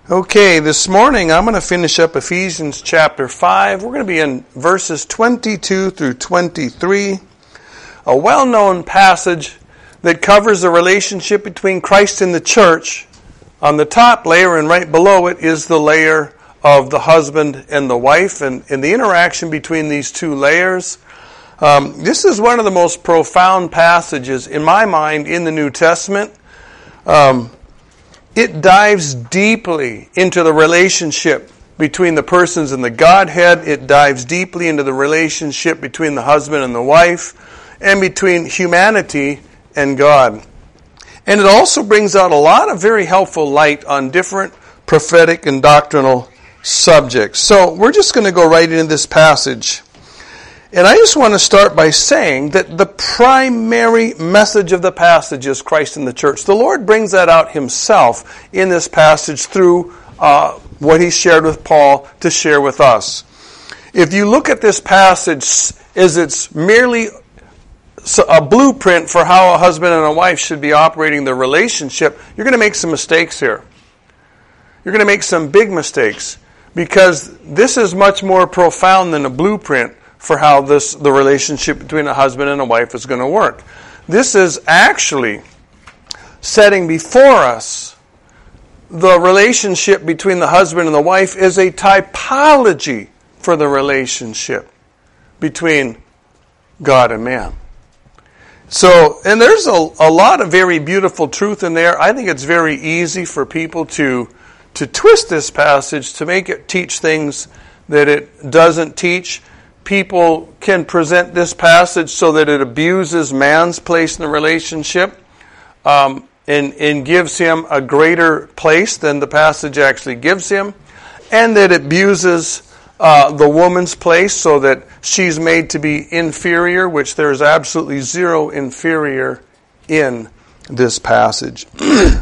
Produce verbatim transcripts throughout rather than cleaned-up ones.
Okay, this morning I'm going to finish up Ephesians chapter five. We're going to be in verses twenty-two through twenty-three, a well-known passage that covers the relationship between Christ and the church. On the top layer and right below it is the layer of the husband and the wife, and, and the interaction between these two layers. Um, this is one of the most profound passages, in my mind, in the New Testament. Um, It dives deeply into the relationship between the persons in the Godhead. It dives deeply into the relationship between the husband and the wife, and between humanity and God. And it also brings out a lot of very helpful light on different prophetic and doctrinal subjects. So we're just going to go right into this passage. And I just want to start by saying that the primary message of the passage is Christ and the church. The Lord brings that out himself in this passage through uh, what he shared with Paul to share with us. If you look at this passage as it's merely a blueprint for how a husband and a wife should be operating their relationship, you're going to make some mistakes here. You're going to make some big mistakes, because this is much more profound than a blueprint for how this the relationship between a husband and a wife is going to work. This is actually setting before us the relationship between the husband and the wife is a typology for the relationship between God and man. So, and there's a, a lot of very beautiful truth in there. I think it's very easy for people to to twist this passage to make it teach things that it doesn't teach. People can present this passage so that it abuses man's place in the relationship um, and, and gives him a greater place than the passage actually gives him, and that it abuses uh, the woman's place so that she's made to be inferior, which there is absolutely zero inferior in this passage. Well,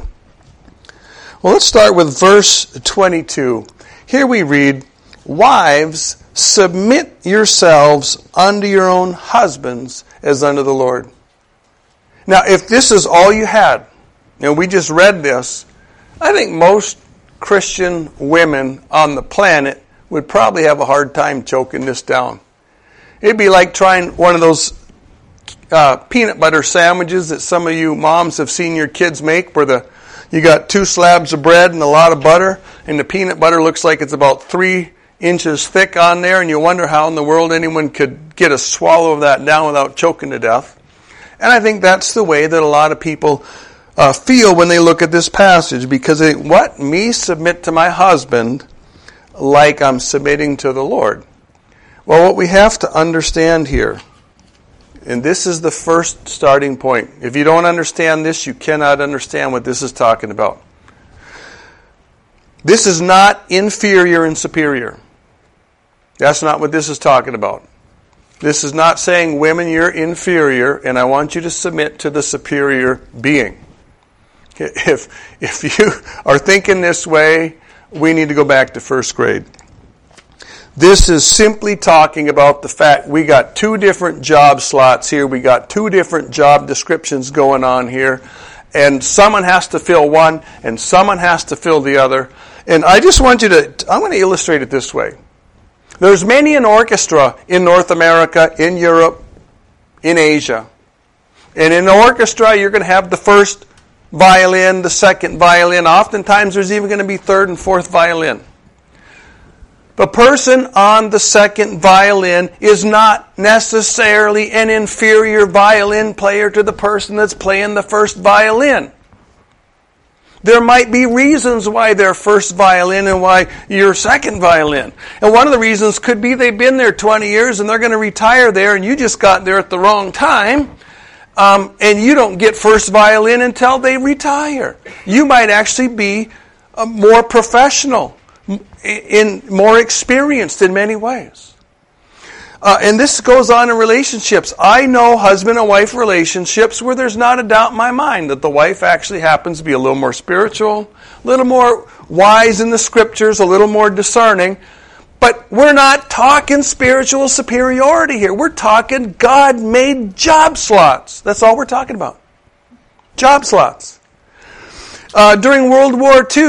let's start with verse twenty-two. Here we read, "Wives, submit yourselves unto your own husbands as unto the Lord." Now, if this is all you had, and we just read this, I think most Christian women on the planet would probably have a hard time choking this down. It'd be like trying one of those uh, peanut butter sandwiches that some of you moms have seen your kids make, where the you got two slabs of bread and a lot of butter, and the peanut butter looks like it's about three inches thick on there, and you wonder how in the world anyone could get a swallow of that down without choking to death. And I think that's the way that a lot of people uh, feel when they look at this passage, because they, what? Me submit to my husband like I'm submitting to the Lord. Well, what we have to understand here, and this is the first starting point. If you don't understand this, you cannot understand what this is talking about. This is not inferior and superior. That's not what this is talking about. This is not saying, women, you're inferior, and I want you to submit to the superior being. If, if you are thinking this way, we need to go back to first grade. This is simply talking about the fact we got two different job slots here. We got two different job descriptions going on here. And someone has to fill one, and someone has to fill the other. And I just want you to, I'm going to illustrate it this way. There's many an orchestra in North America, in Europe, in Asia. And in the orchestra, you're going to have the first violin, the second violin. Oftentimes, there's even going to be third and fourth violin. The person on the second violin is not necessarily an inferior violin player to the person that's playing the first violin. There might be reasons why they're first violin and why you're second violin. And one of the reasons could be they've been there twenty years and they're going to retire there, and you just got there at the wrong time. Um, and you don't get first violin until they retire. You might actually be uh, more professional, in more experienced in many ways. Uh, and this goes on in relationships. I know husband and wife relationships where there's not a doubt in my mind that the wife actually happens to be a little more spiritual, a little more wise in the scriptures, a little more discerning. But we're not talking spiritual superiority here. We're talking God-made job slots. That's all we're talking about. Job slots. Uh, during World War Two,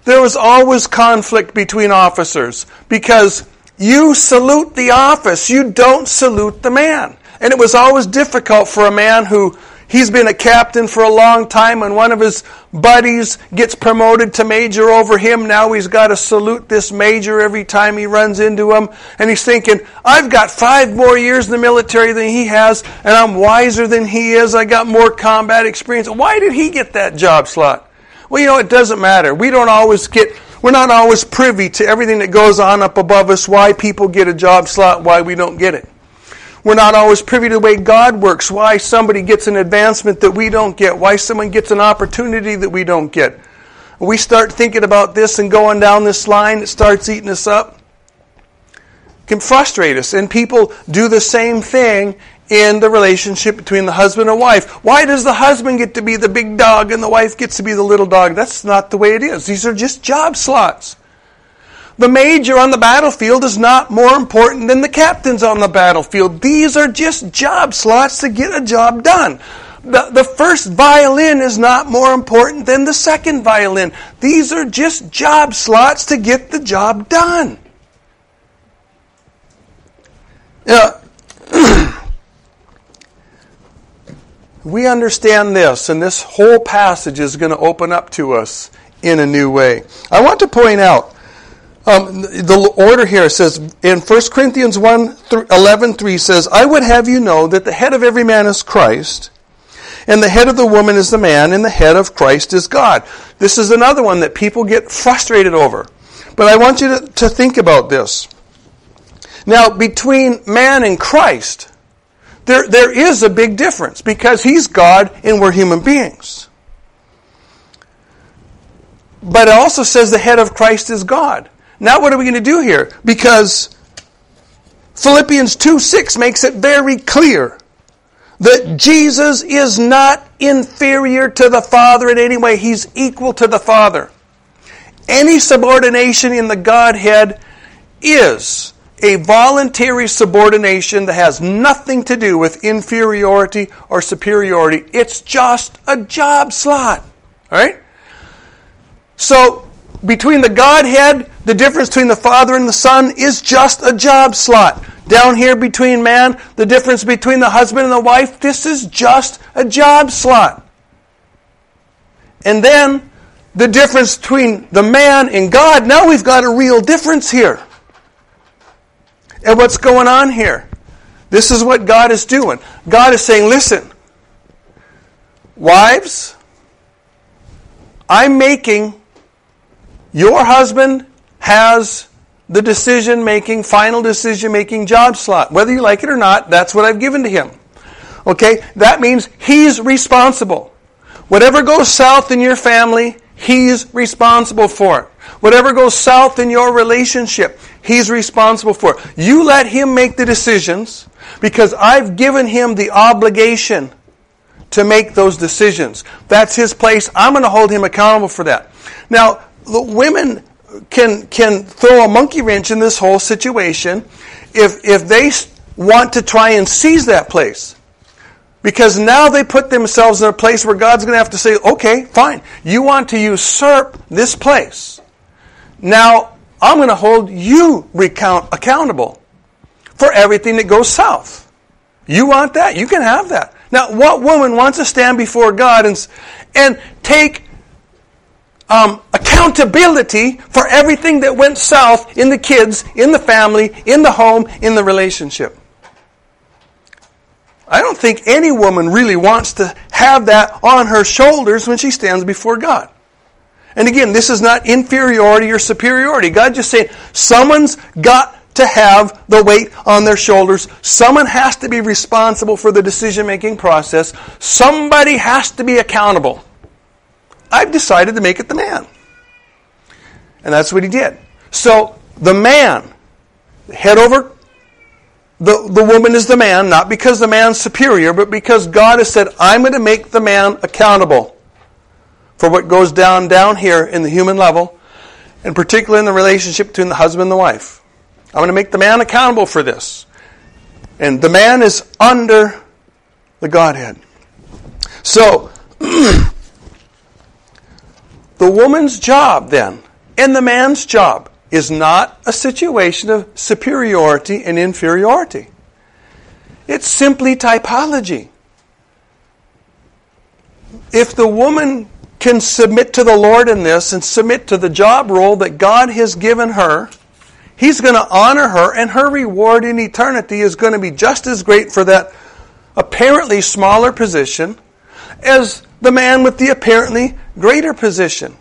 there was always conflict between officers because you salute the office, you don't salute the man. And it was always difficult for a man who, he's been a captain for a long time, and one of his buddies gets promoted to major over him. Now he's got to salute this major every time he runs into him. And he's thinking, I've got five more years in the military than he has, and I'm wiser than he is. I got more combat experience. Why did he get that job slot? Well, you know, it doesn't matter. We don't always get, we're not always privy to everything that goes on up above us, why people get a job slot, why we don't get it. We're not always privy to the way God works, why somebody gets an advancement that we don't get, why someone gets an opportunity that we don't get. We start thinking about this and going down this line, it starts eating us up. It can frustrate us. And people do the same thing in the relationship between the husband and wife. Why does the husband get to be the big dog and the wife gets to be the little dog? That's not the way it is. These are just job slots. The major on the battlefield is not more important than the captains on the battlefield. These are just job slots to get a job done. The, the first violin is not more important than the second violin. These are just job slots to get the job done. Yeah. We understand this, and this whole passage is going to open up to us in a new way. I want to point out, Um, the order here says, in First Corinthians one eleven three says, I would have you know that the head of every man is Christ, and the head of the woman is the man, and the head of Christ is God. This is another one that people get frustrated over. But I want you to, to think about this. Now, between man and Christ, there there is a big difference, because he's God and we're human beings. But it also says the head of Christ is God. Now what are we going to do here? Because Philippians two six makes it very clear that Jesus is not inferior to the Father in any way. He's equal to the Father. Any subordination in the Godhead is a voluntary subordination that has nothing to do with inferiority or superiority. It's just a job slot. All right? So, between the Godhead, the difference between the Father and the Son is just a job slot. Down here between man, the difference between the husband and the wife, this is just a job slot. And then, the difference between the man and God, now we've got a real difference here. And what's going on here? This is what God is doing. God is saying, listen, wives, I'm making your husband has the decision-making, final decision-making job slot. Whether you like it or not, that's what I've given to him. Okay? That means he's responsible. Whatever goes south in your family, he's responsible for it. Whatever goes south in your relationship, he's responsible for it. You let him make the decisions, because I've given him the obligation to make those decisions. That's his place. I'm going to hold him accountable for that. Now, the women can can throw a monkey wrench in this whole situation if if they want to try and seize that place. Because now they put themselves in a place where God's going to have to say, okay, fine, you want to usurp this place. Now, I'm going to hold you recount accountable for everything that goes south. You want that? You can have that. Now, what woman wants to stand before God and, and take Um, accountability for everything that went south in the kids, in the family, in the home, in the relationship? I don't think any woman really wants to have that on her shoulders when she stands before God. And again, this is not inferiority or superiority. God just saying, someone's got to have the weight on their shoulders. Someone has to be responsible for the decision-making process. Somebody has to be accountable. I've decided to make it the man. And that's what he did. So, the man, head over, the, the woman is the man, not because the man's superior, but because God has said, I'm going to make the man accountable for what goes down down here in the human level, and particularly in the relationship between the husband and the wife. I'm going to make the man accountable for this. And the man is under the Godhead. So, the woman's job then And the man's job is not a situation of superiority and inferiority. It's simply typology. If the woman can submit to the Lord in this and submit to the job role that God has given her, He's going to honor her, and her reward in eternity is going to be just as great for that apparently smaller position as the man with the apparently greater position.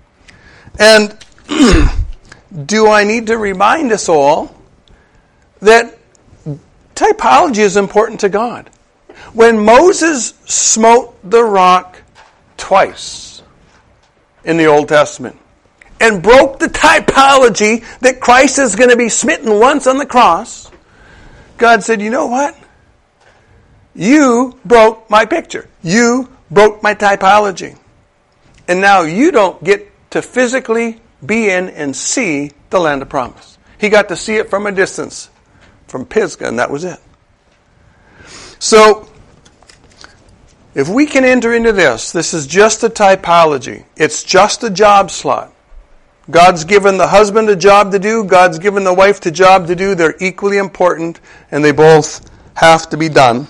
And do I need to remind us all that typology is important to God? When Moses smote the rock twice in the Old Testament and broke the typology that Christ is going to be smitten once on the cross, God said, you know what? You broke my picture. You broke my typology. And now you don't get to physically be in and see the land of promise. He got to see it from a distance, from Pisgah, and that was it. So, if we can enter into this, this is just a typology. It's just a job slot. God's given the husband a job to do. God's given the wife a job to do. They're equally important, and they both have to be done.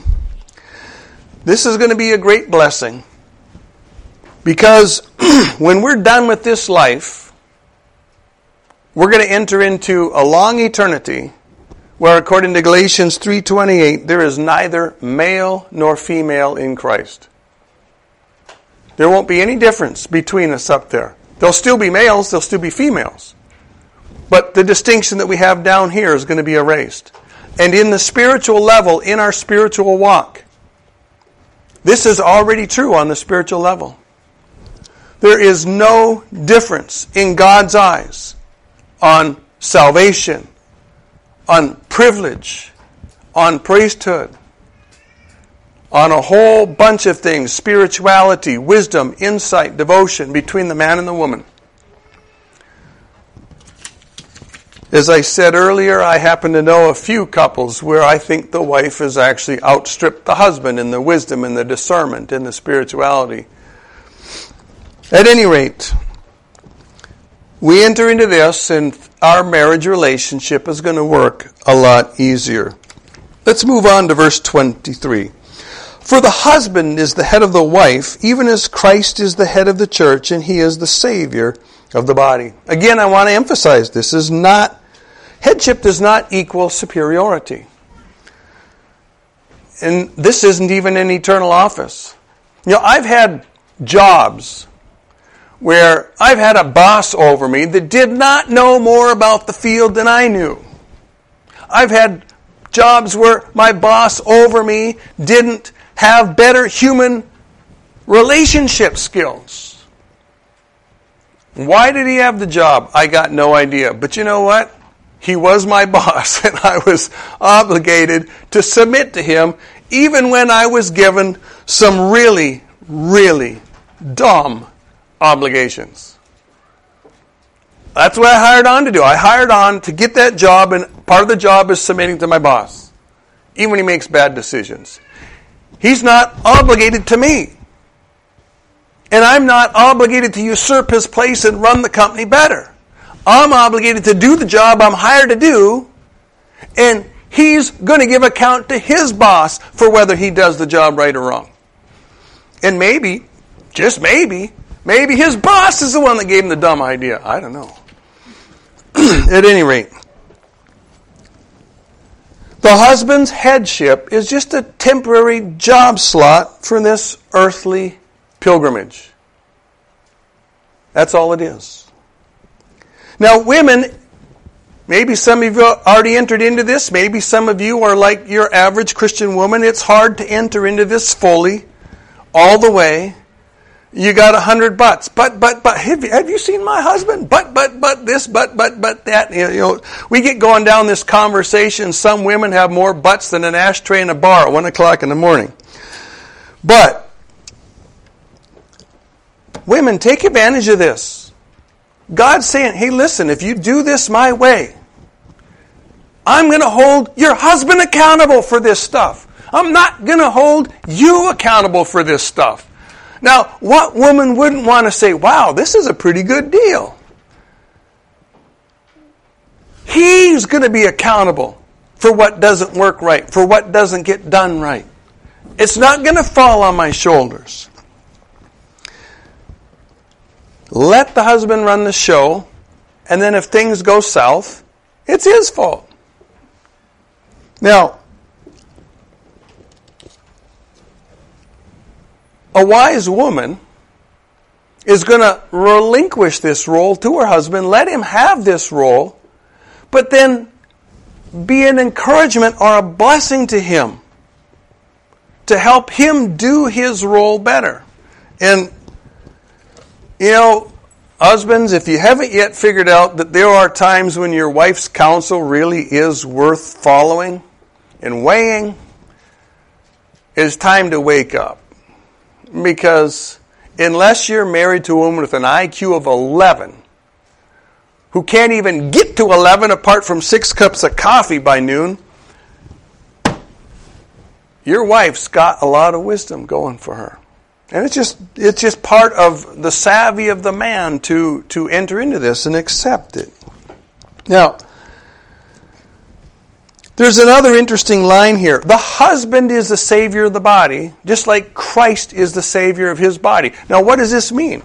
This is going to be a great blessing, because when we're done with this life, we're going to enter into a long eternity where, according to Galatians three twenty-eight, there is neither male nor female in Christ. There won't be any difference between us up there. There'll still be males, there'll still be females. But the distinction that we have down here is going to be erased. And in the spiritual level, in our spiritual walk, this is already true on the spiritual level. There is no difference in God's eyes on salvation, on privilege, on priesthood, on a whole bunch of things, spirituality, wisdom, insight, devotion between the man and the woman. As I said earlier, I happen to know a few couples where I think the wife has actually outstripped the husband in the wisdom and the discernment and the spirituality. At any rate, we enter into this and our marriage relationship is going to work a lot easier. Let's move on to verse twenty-three. For the husband is the head of the wife, even as Christ is the head of the church, and he is the Savior of the body. Again, I want to emphasize this is not, headship does not equal superiority. And this isn't even an eternal office. You know, I've had jobs where I've had a boss over me that did not know more about the field than I knew. I've had jobs where my boss over me didn't have better human relationship skills. Why did he have the job? I got no idea. But you know what? He was my boss, and I was obligated to submit to him even when I was given some really, really dumb obligations. That's what I hired on to do. I hired on to get that job, and part of the job is submitting to my boss, even when he makes bad decisions. He's not obligated to me. And I'm not obligated to usurp his place and run the company better. I'm obligated to do the job I'm hired to do, and he's going to give account to his boss for whether he does the job right or wrong. And maybe, just maybe, maybe his boss is the one that gave him the dumb idea. I don't know. At any rate, the husband's headship is just a temporary job slot for this earthly pilgrimage. That's all it is. Now, women, maybe some of you already entered into this. Maybe some of you are like your average Christian woman. It's hard to enter into this fully, all the way. You got a hundred buts. But, but, but, have you, have you seen my husband? But, but, but, this, but, but, but, that. You know, we get going down this conversation. Some women have more butts than an ashtray in a bar at one o'clock in the morning. But, women, take advantage of this. God's saying, hey, listen, if you do this my way, I'm going to hold your husband accountable for this stuff. I'm not going to hold you accountable for this stuff. Now, what woman wouldn't want to say, wow, this is a pretty good deal? He's going to be accountable for what doesn't work right, for what doesn't get done right. It's not going to fall on my shoulders. Let the husband run the show, and then if things go south, it's his fault. Now, a wise woman is going to relinquish this role to her husband, let him have this role, but then be an encouragement or a blessing to him to help him do his role better. And, you know, husbands, if you haven't yet figured out that there are times when your wife's counsel really is worth following and weighing, it's time to wake up. Because unless you're married to a woman with an I Q of eleven, who can't even get to eleven apart from six cups of coffee by noon, your wife's got a lot of wisdom going for her. And it's just it's just part of the savvy of the man to, to enter into this and accept it. Now, there's another interesting line here. The husband is the Savior of the body, just like Christ is the Savior of his body. Now, what does this mean?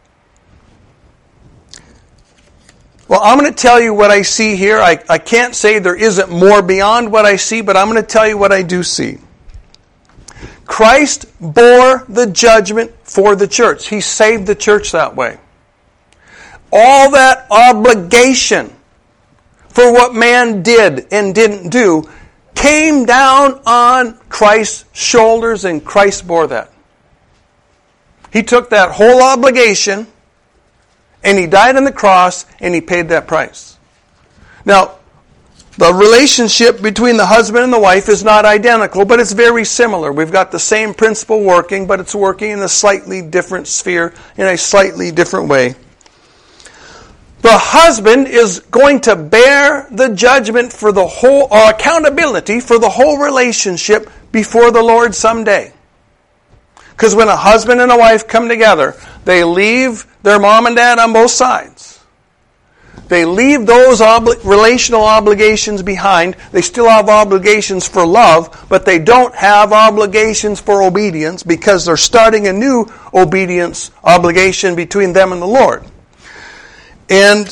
Well, I'm going to tell you what I see here. I, I can't say there isn't more beyond what I see, but I'm going to tell you what I do see. Christ bore the judgment for the church. He saved the church that way. All that obligation for what man did and didn't do came down on Christ's shoulders, and Christ bore that. He took that whole obligation and He died on the cross and He paid that price. Now, the relationship between the husband and the wife is not identical, but it's very similar. We've got the same principle working, but it's working in a slightly different sphere, in a slightly different way. The husband is going to bear the judgment for the whole, or accountability for the whole relationship before the Lord someday. Because when a husband and a wife come together, they leave their mom and dad on both sides. They leave those obli- relational obligations behind. They still have obligations for love, but they don't have obligations for obedience because they're starting a new obedience obligation between them and the Lord. And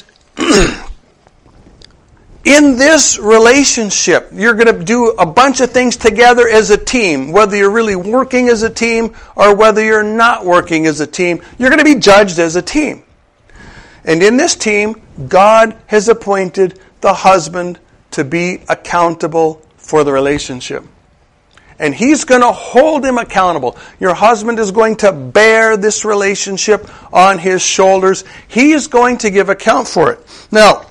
in this relationship, you're going to do a bunch of things together as a team. Whether you're really working as a team or whether you're not working as a team, you're going to be judged as a team. And in this team, God has appointed the husband to be accountable for the relationship. And He's going to hold him accountable. Your husband is going to bear this relationship on his shoulders. He is going to give account for it. Now,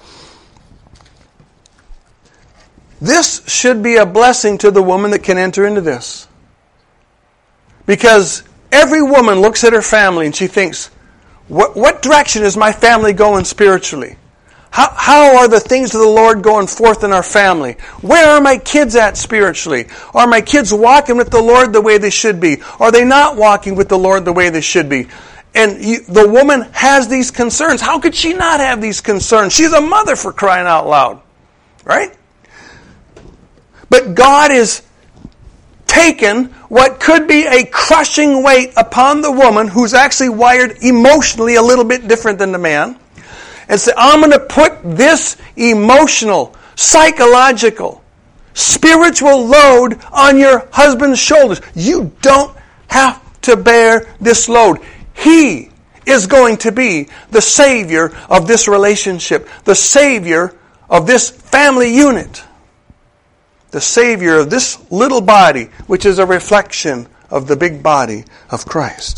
this should be a blessing to the woman that can enter into this. Because every woman looks at her family and she thinks, what, what direction is my family going spiritually? How, how are the things of the Lord going forth in our family? Where are my kids at spiritually? Are my kids walking with the Lord the way they should be? Are they not walking with the Lord the way they should be? And you, the woman has these concerns. How could she not have these concerns? She's a mother, for crying out loud. Right? But God is taken what could be a crushing weight upon the woman, who's actually wired emotionally a little bit different than the man, and say, I'm going to put this emotional, psychological, spiritual load on your husband's shoulders. You don't have to bear this load. He is going to be the Savior of this relationship, the Savior of this family unit, the Savior of this little body, which is a reflection of the big body of Christ.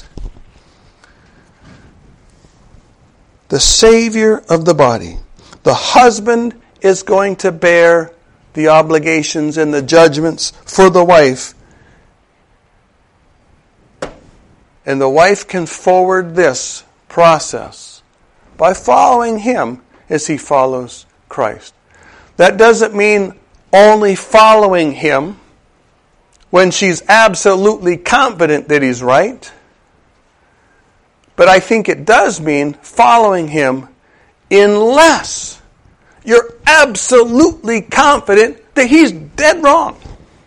The Savior of the body. The husband is going to bear the obligations and the judgments for the wife. And the wife can forward this process by following him as he follows Christ. That doesn't mean only following him when she's absolutely confident that he's right. But I think it does mean following him unless you're absolutely confident that he's dead wrong.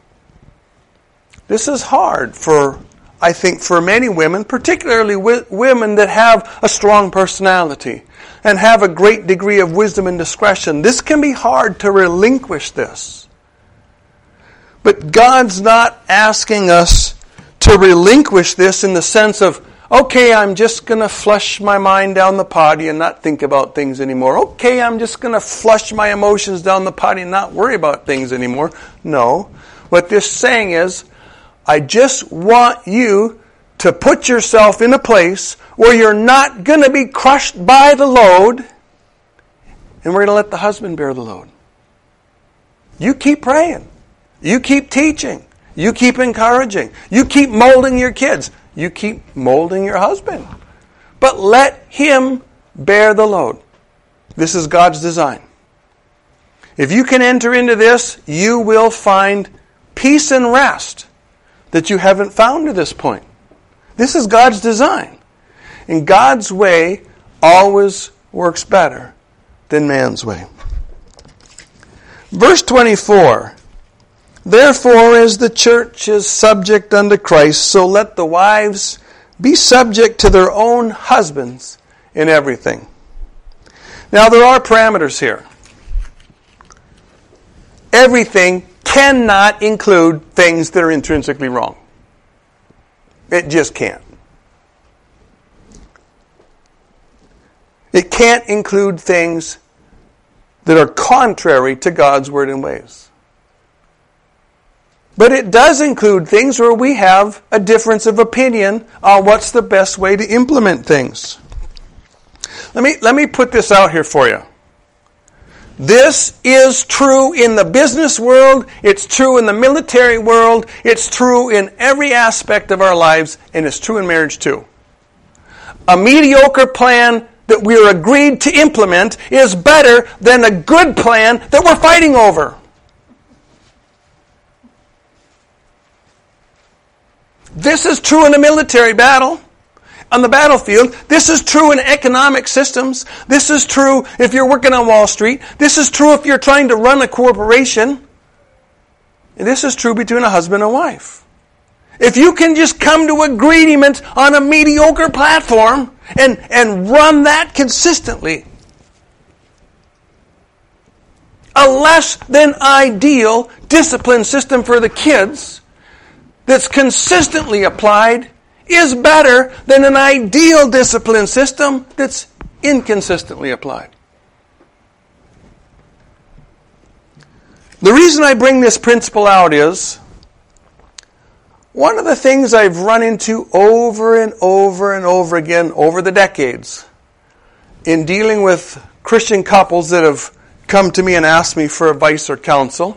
This is hard for, I think, for many women, particularly wi- women that have a strong personality and have a great degree of wisdom and discretion. This can be hard to relinquish this. But God's not asking us to relinquish this in the sense of, okay, I'm just going to flush my mind down the potty and not think about things anymore. Okay, I'm just going to flush my emotions down the potty and not worry about things anymore. No. What this saying is, I just want you to put yourself in a place where you're not going to be crushed by the load, and we're going to let the husband bear the load. You keep praying. You keep teaching. You keep encouraging. You keep molding your kids. You keep molding your husband. But let him bear the load. This is God's design. If you can enter into this, you will find peace and rest that you haven't found to this point. This is God's design. And God's way always works better than man's way. Verse twenty-four. Therefore, as the church is subject unto Christ, so let the wives be subject to their own husbands in everything. Now, there are parameters here. Everything cannot include things that are intrinsically wrong. It just can't. It can't include things that are contrary to God's word and ways. But it does include things where we have a difference of opinion on what's the best way to implement things. Let me, let me put this out here for you. This is true in the business world, it's true in the military world, it's true in every aspect of our lives, and it's true in marriage too. A mediocre plan that we're agreed to implement is better than a good plan that we're fighting over. This is true in a military battle, on the battlefield. This is true in economic systems. This is true if you're working on Wall Street. This is true if you're trying to run a corporation. And this is true between a husband and wife. If you can just come to agreement on a mediocre platform and, and run that consistently, a less than ideal discipline system for the kids that's consistently applied is better than an ideal discipline system that's inconsistently applied. The reason I bring this principle out is one of the things I've run into over and over and over again over the decades in dealing with Christian couples that have come to me and asked me for advice or counsel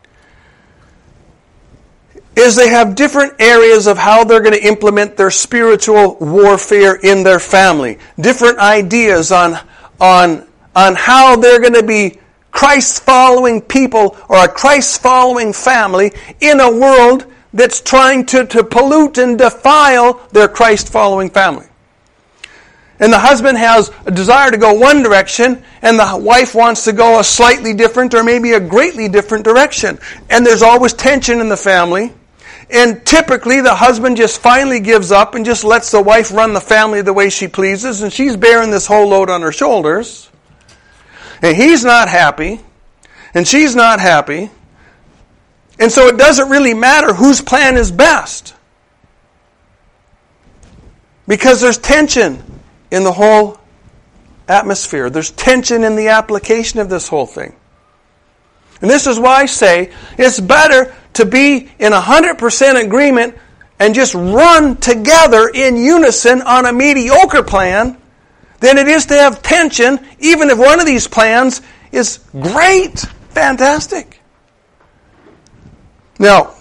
is they have different areas of how they're going to implement their spiritual warfare in their family. Different ideas on, on, on how they're going to be Christ-following people or a Christ-following family in a world that's trying to, to pollute and defile their Christ-following family. And the husband has a desire to go one direction, and the wife wants to go a slightly different or maybe a greatly different direction. And there's always tension in the family. And typically the husband just finally gives up and just lets the wife run the family the way she pleases, and she's bearing this whole load on her shoulders. And he's not happy, and she's not happy. And so it doesn't really matter whose plan is best, because there's tension in the whole atmosphere. There's tension in the application of this whole thing. And this is why I say it's better to be in one hundred percent agreement and just run together in unison on a mediocre plan than it is to have tension, even if one of these plans is great, fantastic. Now,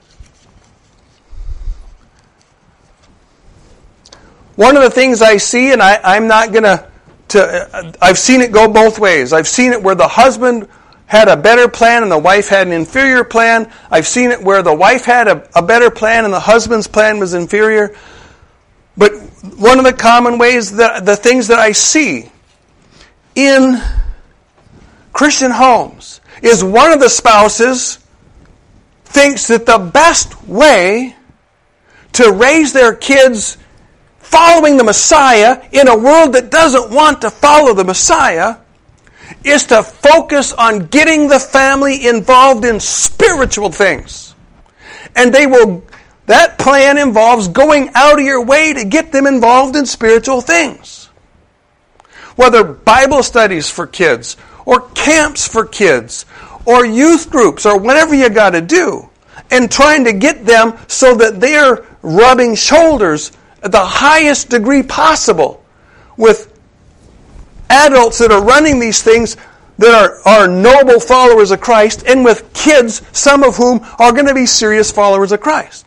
one of the things I see, and I, I'm not going to, to, I've seen it go both ways. I've seen it where the husband had a better plan and the wife had an inferior plan. I've seen it where the wife had a, a better plan and the husband's plan was inferior. But one of the common ways, that the things that I see in Christian homes is one of the spouses thinks that the best way to raise their kids following the Messiah in a world that doesn't want to follow the Messiah is to focus on getting the family involved in spiritual things. And they will, that plan involves going out of your way to get them involved in spiritual things. Whether Bible studies for kids, or camps for kids, or youth groups, or whatever you got to do, and trying to get them so that they're rubbing shoulders at the highest degree possible with adults that are running these things that are, are noble followers of Christ, and with kids, some of whom are going to be serious followers of Christ.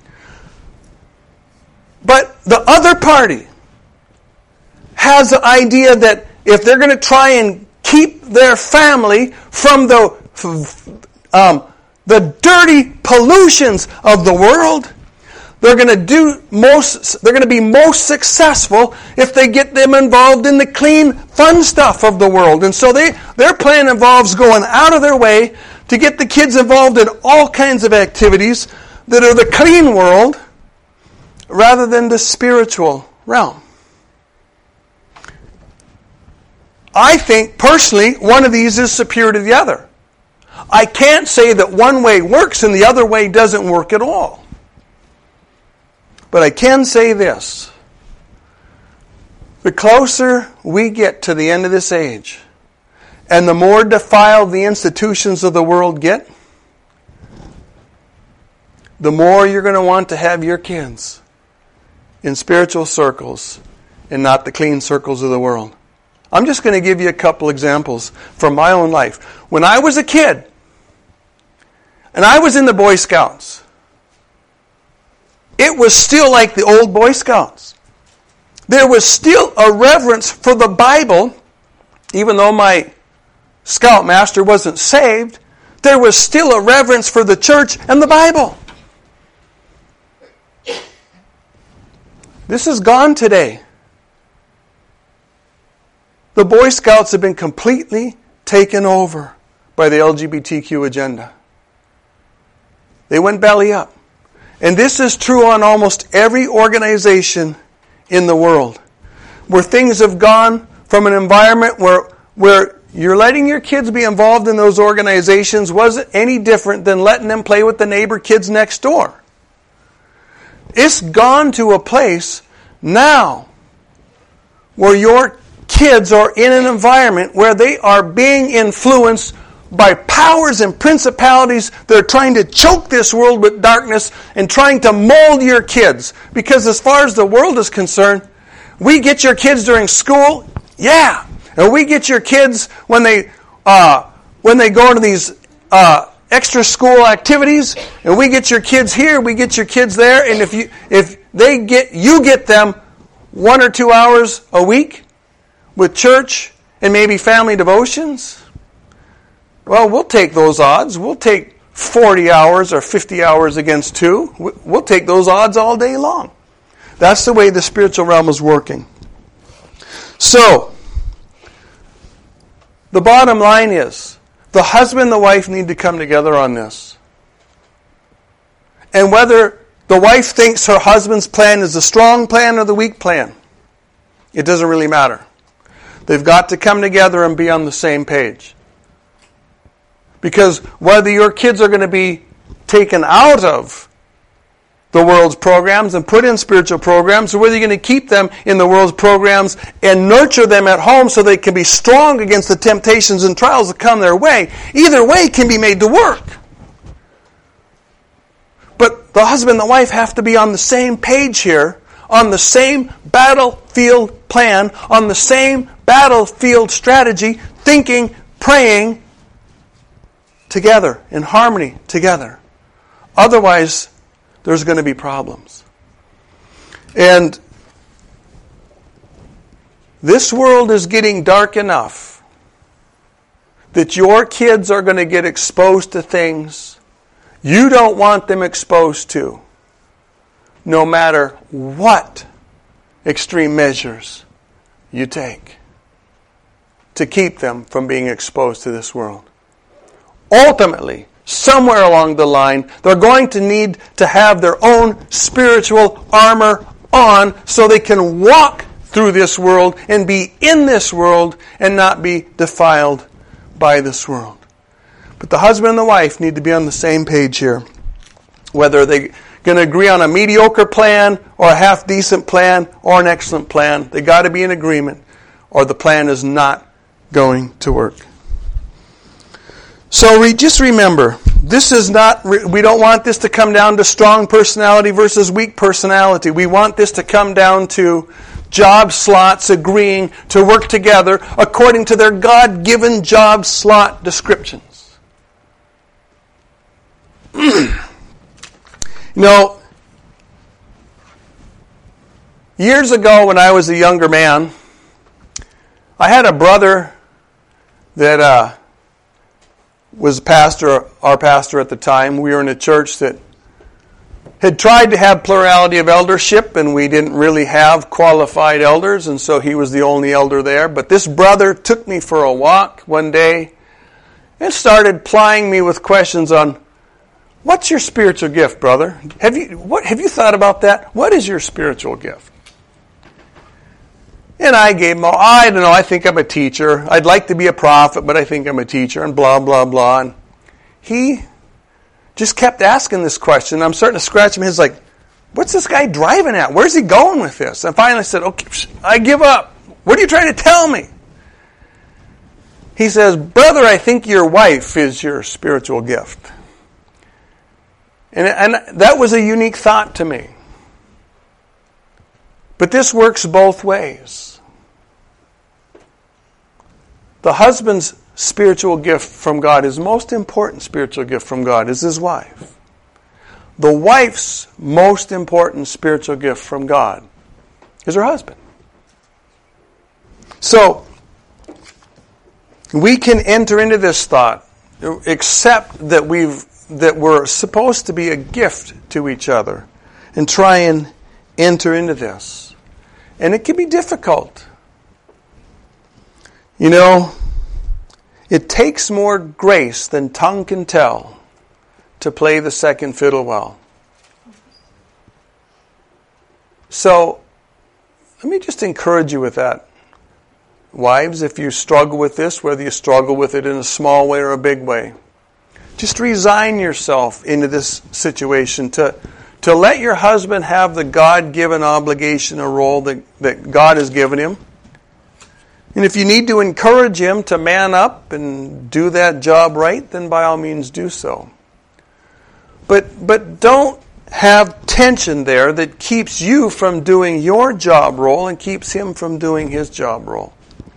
But the other party has the idea that if they're going to try and keep their family from the um, the dirty pollutions of the world, they're going to do most. They're going to be most successful if they get them involved in the clean, fun stuff of the world. And so they their plan involves going out of their way to get the kids involved in all kinds of activities that are the clean world rather than the spiritual realm. I think, personally, one of these is superior to the other. I can't say that one way works and the other way doesn't work at all. But I can say this. The closer we get to the end of this age, and the more defiled the institutions of the world get, the more you're going to want to have your kids in spiritual circles and not the clean circles of the world. I'm just going to give you a couple examples from my own life. When I was a kid, and I was in the Boy Scouts, it was still like the old Boy Scouts. There was still a reverence for the Bible, even though my scoutmaster wasn't saved. There was still a reverence for the church and the Bible. This is gone today. The Boy Scouts have been completely taken over by the L G B T Q agenda. They went belly up. And this is true on almost every organization in the world, where things have gone from an environment where, where you're letting your kids be involved in those organizations wasn't any different than letting them play with the neighbor kids next door. It's gone to a place now where your kids are in an environment where they are being influenced by powers and principalities that are trying to choke this world with darkness and trying to mold your kids. Because as far as the world is concerned, we get your kids during school, yeah. And we get your kids when they uh, when they go to these uh, extra school activities, and we get your kids here, we get your kids there, and if you if they get you get them one or two hours a week with church and maybe family devotions, well, we'll take those odds. We'll take forty hours or fifty hours against two. We'll take those odds all day long. That's the way the spiritual realm is working. So, the bottom line is, the husband and the wife need to come together on this. And whether the wife thinks her husband's plan is the strong plan or the weak plan, it doesn't really matter. They've got to come together and be on the same page. Because whether your kids are going to be taken out of the world's programs and put in spiritual programs, or whether you're going to keep them in the world's programs and nurture them at home so they can be strong against the temptations and trials that come their way, either way can be made to work. But the husband and the wife have to be on the same page here, on the same battlefield plan, on the same battlefield strategy, thinking, praying, together, in harmony, together. Otherwise, there's going to be problems. And this world is getting dark enough that your kids are going to get exposed to things you don't want them exposed to, no matter what extreme measures you take to keep them from being exposed to this world. Ultimately, somewhere along the line, they're going to need to have their own spiritual armor on so they can walk through this world and be in this world and not be defiled by this world. But the husband and the wife need to be on the same page here. Whether they're going to agree on a mediocre plan or a half-decent plan or an excellent plan, they got to be in agreement or the plan is not going to work. So re, just remember, this is not, we don't want this to come down to strong personality versus weak personality. We want this to come down to job slots agreeing to work together according to their God-given job slot descriptions. You know, years ago when I was a younger man, I had a brother that uh, was pastor, our pastor at the time. We were in a church that had tried to have plurality of eldership, and we didn't really have qualified elders, and so he was the only elder there. But this brother took me for a walk one day and started plying me with questions on, what's your spiritual gift, brother? Have you what have you thought about that? What is your spiritual gift? And I gave him, I don't know, I think I'm a teacher. I'd like to be a prophet, but I think I'm a teacher, and blah, blah, blah. And he just kept asking this question. I'm starting to scratch my head, like, what's this guy driving at? Where's he going with this? And finally I said, okay, I give up. What are you trying to tell me? He says, brother, I think your wife is your spiritual gift. And, and that was a unique thought to me. But this works both ways. The husband's spiritual gift from God, his most important spiritual gift from God, is his wife. The wife's most important spiritual gift from God is her husband. So, we can enter into this thought, accept that we've that we're supposed to be a gift to each other, and try and enter into this. And it can be difficult. You know, it takes more grace than tongue can tell to play the second fiddle well. So, let me just encourage you with that. Wives, if you struggle with this, whether you struggle with it in a small way or a big way, just resign yourself into this situation to, to let your husband have the God-given obligation or role that, that God has given him. And if you need to encourage him to man up and do that job right, then by all means do so. But, but don't have tension there that keeps you from doing your job role and keeps him from doing his job role.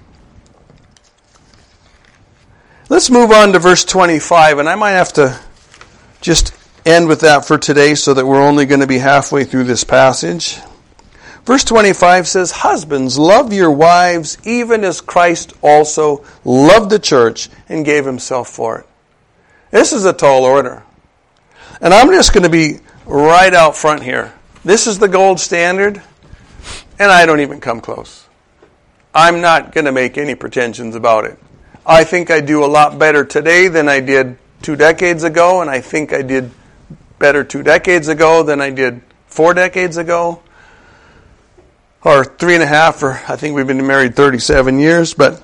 Let's move on to verse twenty-five, and I might have to just end with that for today so that we're only going to be halfway through this passage. Verse twenty-five says, husbands, love your wives even as Christ also loved the church and gave himself for it. This is a tall order. And I'm just going to be right out front here. This is the gold standard, and I don't even come close. I'm not going to make any pretensions about it. I think I do a lot better today than I did two decades ago, and I think I did better two decades ago than I did four decades ago, or three and a half, or I think we've been married thirty-seven years, but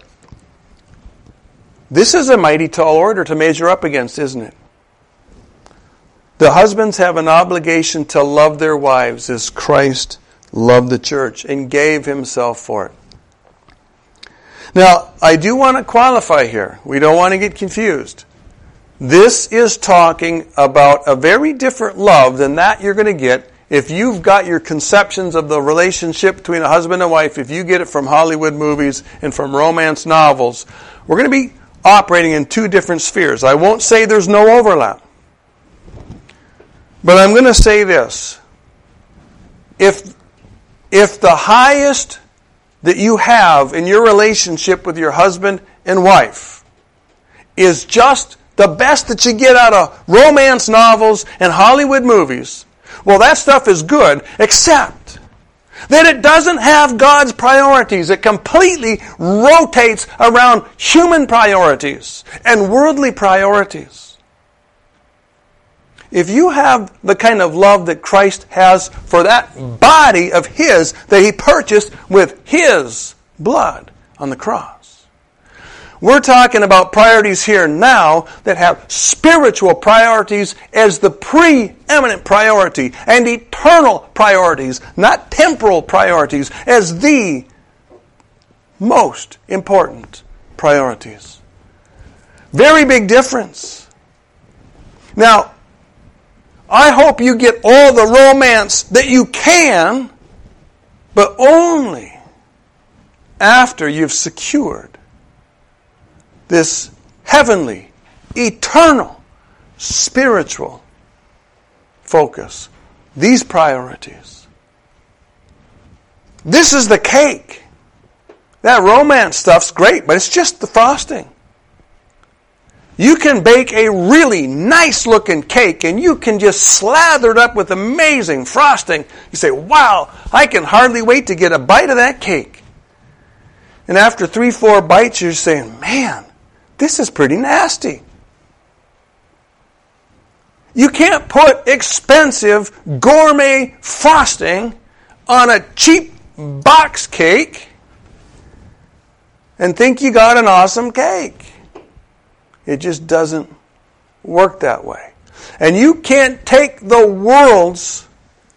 this is a mighty tall order to measure up against, isn't it? The husbands have an obligation to love their wives as Christ loved the church and gave himself for it. Now, I do want to qualify here. We don't want to get confused. This is talking about a very different love than that you're going to get if you've got your conceptions of the relationship between a husband and wife, if you get it from Hollywood movies and from romance novels. We're going to be operating in two different spheres. I won't say there's no overlap. But I'm going to say this. If, if the highest that you have in your relationship with your husband and wife is just the best that you get out of romance novels and Hollywood movies, well, that stuff is good, except That it doesn't have God's priorities. It completely rotates around human priorities and worldly priorities. If you have the kind of love that Christ has for that body of His that He purchased with His blood on the cross, we're talking about priorities here now that have spiritual priorities as the preeminent priority and eternal priorities, not temporal priorities, as the most important priorities. Very big difference. Now, I hope you get all the romance that you can, but only after you've secured this heavenly, eternal, spiritual focus. These priorities. This is the cake. That romance stuff's great, but it's just the frosting. You can bake a really nice looking cake and you can just slather it up with amazing frosting. You say, wow, I can hardly wait to get a bite of that cake. And after three, four bites, you're saying, man, this is pretty nasty. You can't put expensive gourmet frosting on a cheap box cake and think you got an awesome cake. It just doesn't work that way. And you can't take the world's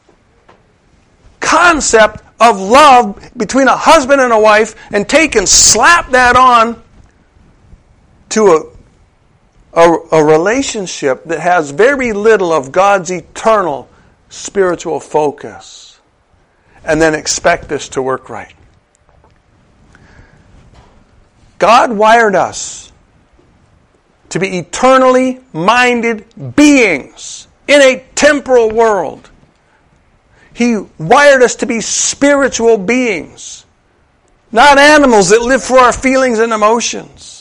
concept of love between a husband and a wife and take and slap that on to a, a, a relationship that has very little of God's eternal spiritual focus, and then expect this to work right. God wired us to be eternally minded beings in a temporal world. He wired us to be spiritual beings, not animals that live for our feelings and emotions.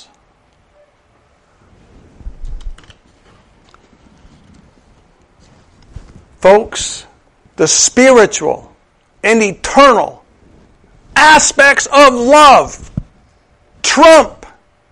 Folks, the spiritual and eternal aspects of love trump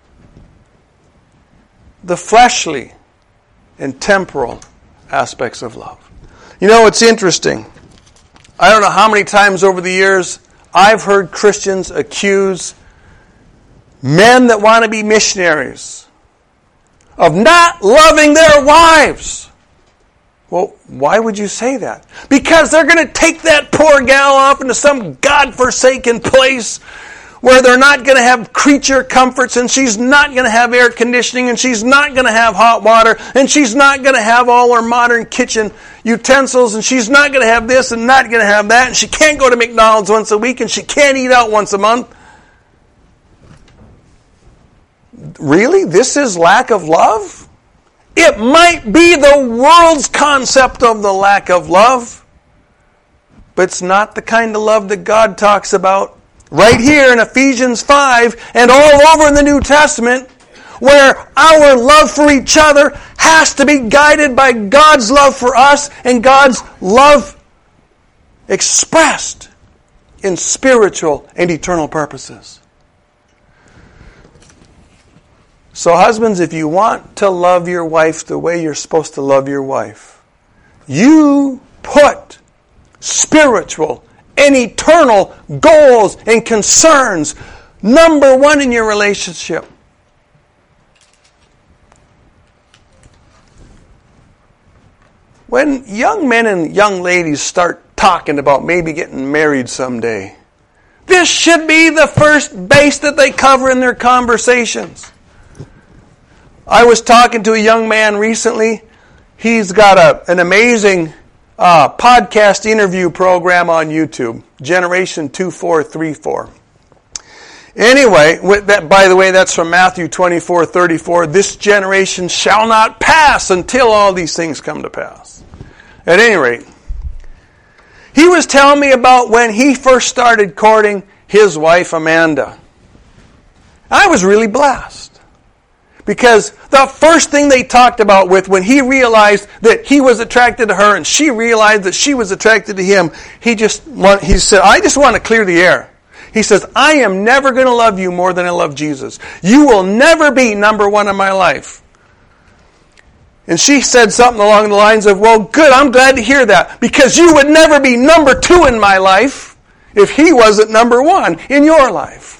the fleshly and temporal aspects of love. You know, it's interesting. I don't know how many times over the years I've heard Christians accuse men that want to be missionaries of not loving their wives. Well, why would you say that? Because they're going to take that poor gal off into some godforsaken place where they're not going to have creature comforts, and she's not going to have air conditioning, and she's not going to have hot water, and she's not going to have all her modern kitchen utensils, and she's not going to have this and not going to have that, and she can't go to McDonald's once a week, and she can't eat out once a month. Really? This is lack of love? It might be the world's concept of the lack of love, but it's not the kind of love that God talks about right here in Ephesians five and all over in the New Testament, where our love for each other has to be guided by God's love for us and God's love expressed in spiritual and eternal purposes. So husbands, if you want to love your wife the way you're supposed to love your wife, you put spiritual and eternal goals and concerns number one in your relationship. When young men and young ladies start talking about maybe getting married someday, this should be the first base that they cover in their conversations. I was talking to a young man recently. He's got a, an amazing uh, podcast interview program on YouTube, Generation two four three four. Anyway, with that, by the way, that's from Matthew twenty-four thirty-four. This generation shall not pass until all these things come to pass. At any rate, he was telling me about when he first started courting his wife, Amanda. I was really blessed. Because the first thing they talked about with when he realized that he was attracted to her and she realized that she was attracted to him, he just want, he said, I just want to clear the air. He says, I am never going to love you more than I love Jesus. You will never be number one in my life. And she said something along the lines of, well, good, I'm glad to hear that, because you would never be number two in my life if he wasn't number one in your life.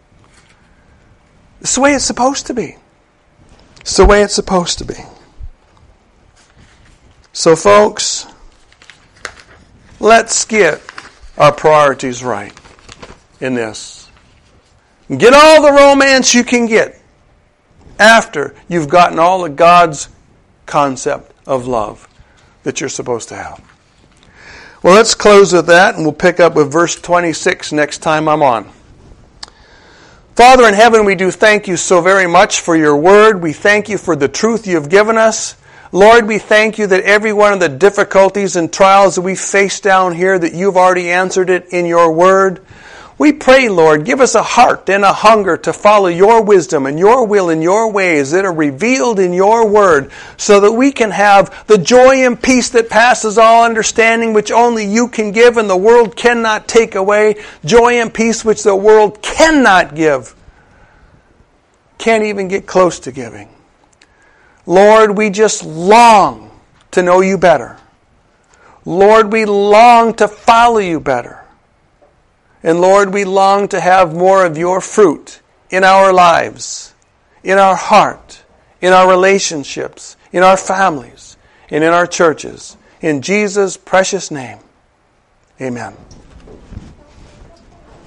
It's the way it's supposed to be. It's the way it's supposed to be. So, folks, let's get our priorities right in this. Get all the romance you can get after you've gotten all of God's concept of love that you're supposed to have. Well, let's close with that, and we'll pick up with verse twenty-six next time I'm on. Father in heaven, we do thank you so very much for your word. We thank you for the truth you have given us. Lord, we thank you that every one of the difficulties and trials that we face down here, that you've already answered it in your word. We pray, Lord, give us a heart and a hunger to follow your wisdom and your will and your ways that are revealed in your word, so that we can have the joy and peace that passes all understanding, which only you can give and the world cannot take away. Joy and peace which the world cannot give. Can't even get close to giving. Lord, we just long to know you better. Lord, we long to follow you better. And Lord, we long to have more of your fruit in our lives, in our heart, in our relationships, in our families, and in our churches. In Jesus' precious name, amen.